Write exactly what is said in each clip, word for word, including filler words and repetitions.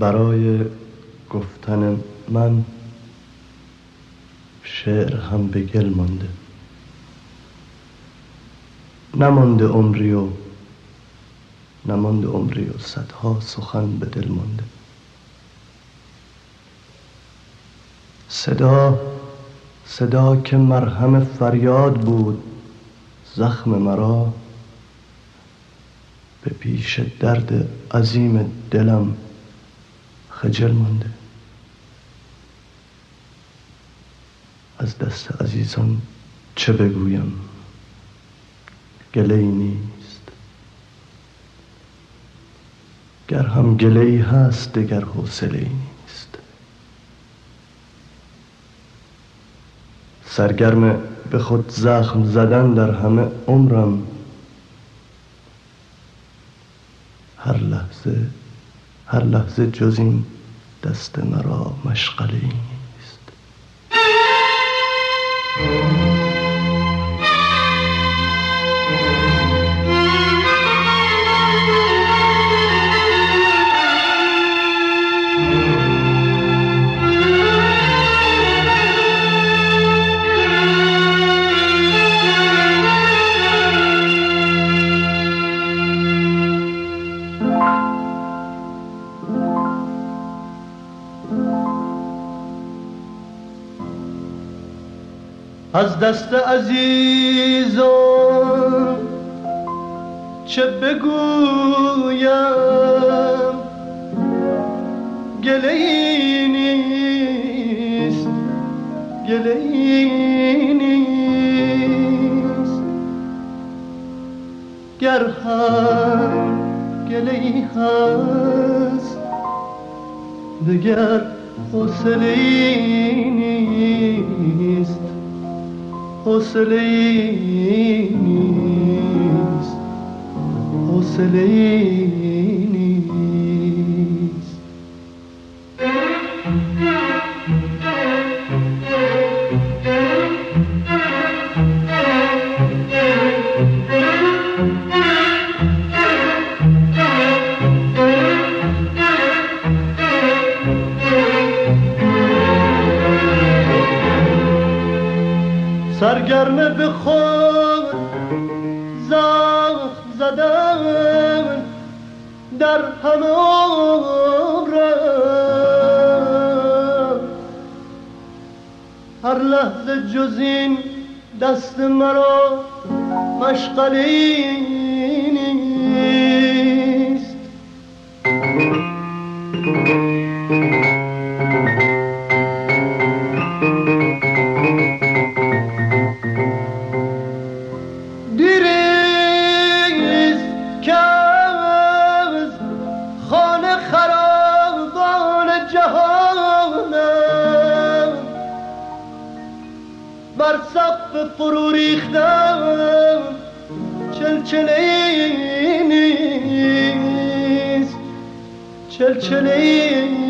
برای گفتن من شعر هم به گل مانده، نمانده عمری و نمانده عمری و صدها سخن به دل مانده. صدا صدا که مرهم فریاد بود زخم مرا، به پیش درد عظیم دلم خجل مانده. از دست عزیزان چه بگویم، گله‌ای نیست، گر هم گله‌ای هست دگر حوصله‌ای نیست. سرگرم به خود زخم زدن در همه عمرم، هر لحظه هر لحظه جز این دست مرا مشغله‌ای نیست. از دست عزیزان چه بگویم، گله‌ای نیست، گله‌ای نیست، گر هم گله‌ای هست دگر حوصله‌ای نیست، حوصله‌ای نیست، حوصله‌ای نیست. سرگرم به خود زخم زدن در همه عمرم، هر لحظه جز این دست مرا مشغله‌ای نیست. بر سقف فرو ریختم چلچله‌ای نیست، چلچله‌ای نیست.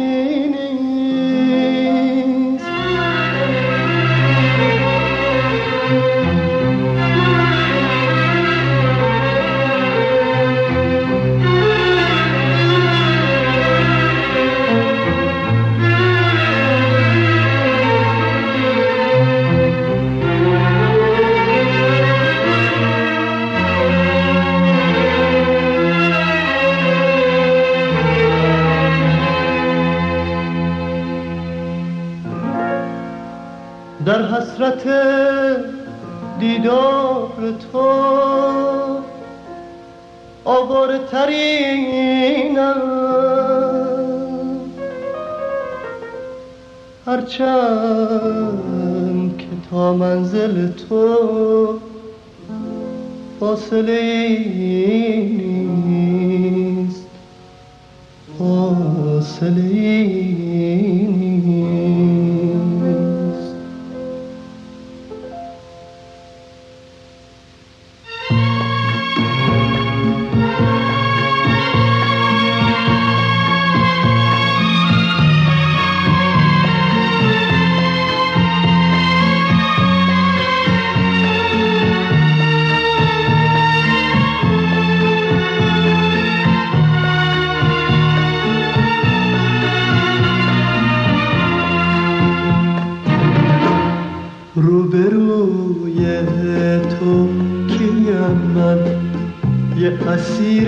در حسرت دیدار تو آواره ترینم، هرچند که تا منزل تو فاصله نیست، فاصله نیست. یه اسیر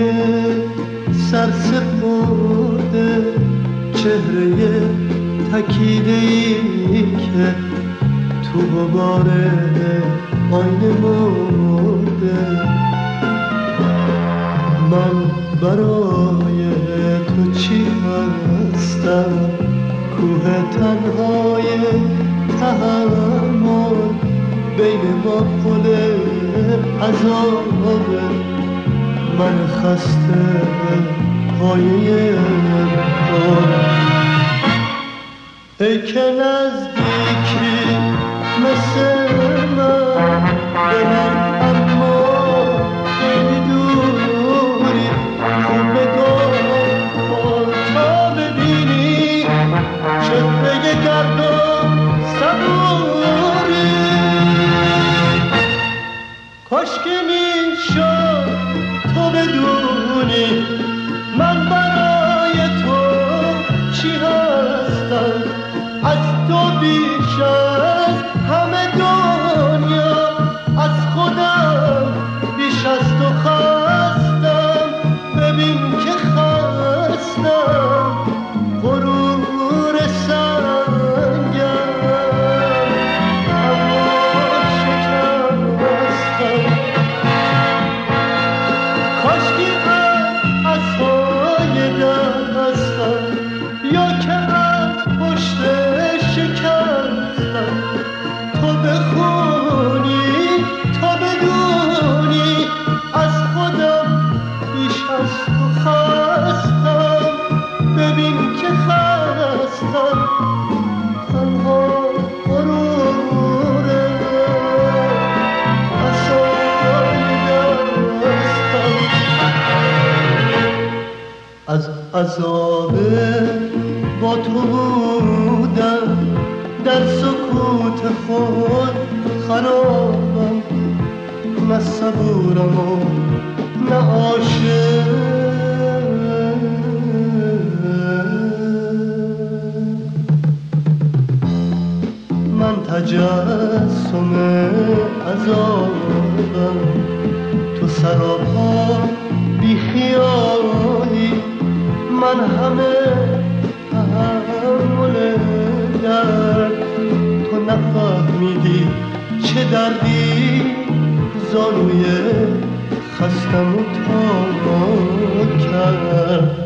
سرسپرده، چهره تکیده‌ای که تو غبار آینه مرده. من برای تو چی هستم؟ کوه تنهای تحمل، بین ما پل عذابه. من خسته پایه پل، ای که نزدیکی مثل من به من، اما خیلی دوری. خوب نگاه کن تا ببینی چهره گرد و صبوری. کاش که میشد تو بدونی من برای تو چی هستم. از تو بیش از همه دنیا، از خودم بیش از تو خستم. ببین که خستم، غرور سنگم، اما شکستم. کاشکی از عصای دستم، یا که از پشت شکستم. تو بخونی، تو بدونی از خودم بیش از تو خستم. ببین که خستم، تنها غروره عصای دستم. از عذاب با تو بودم، در سکوت خود خرابم. نه صبورم و نه عاشق، من تجسم عذابم. تو سراپا بی خیالی، من همه تحمل درد. تو نفهمیدی چه دردی زانوی خستم و تا کرد.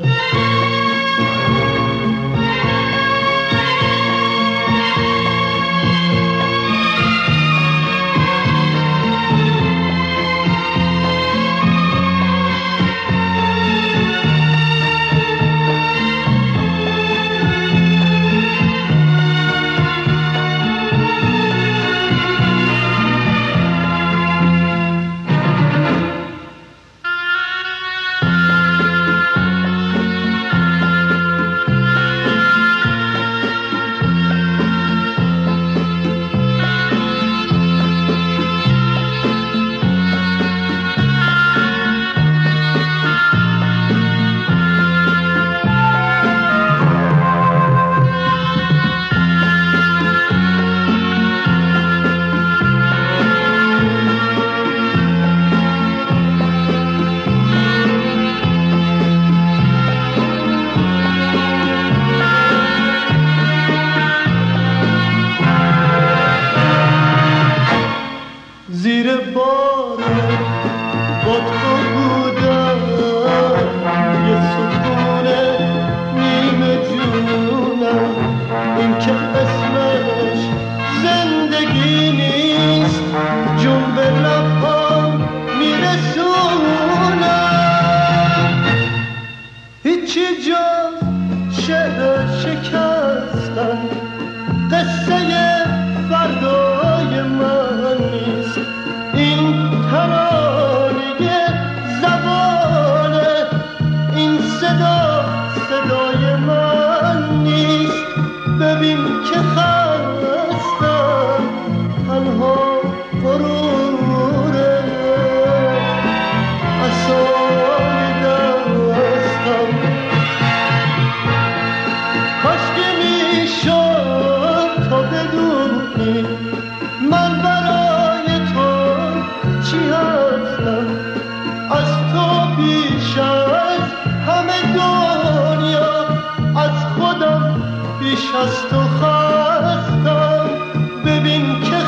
خست و خستم، ببین که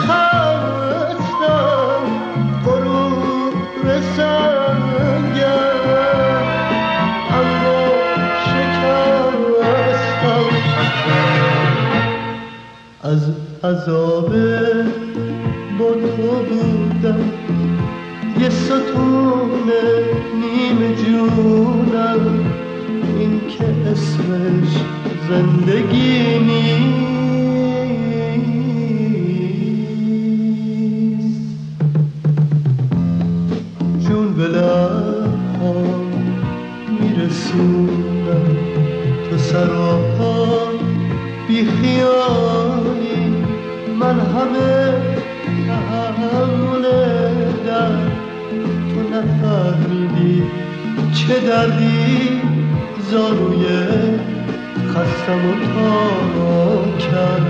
خستم، غروب رسنگم اما شکستم. از عذاب با تو بودم یه ستون نیمه جونم، این که اسمش زندگی نیست. جون به لب‌هام میرسونم، تو سراپا بی خیالی، من همه تحمل درد، تو نفهمیدی چه دردی زاروی خستم و تا کردم.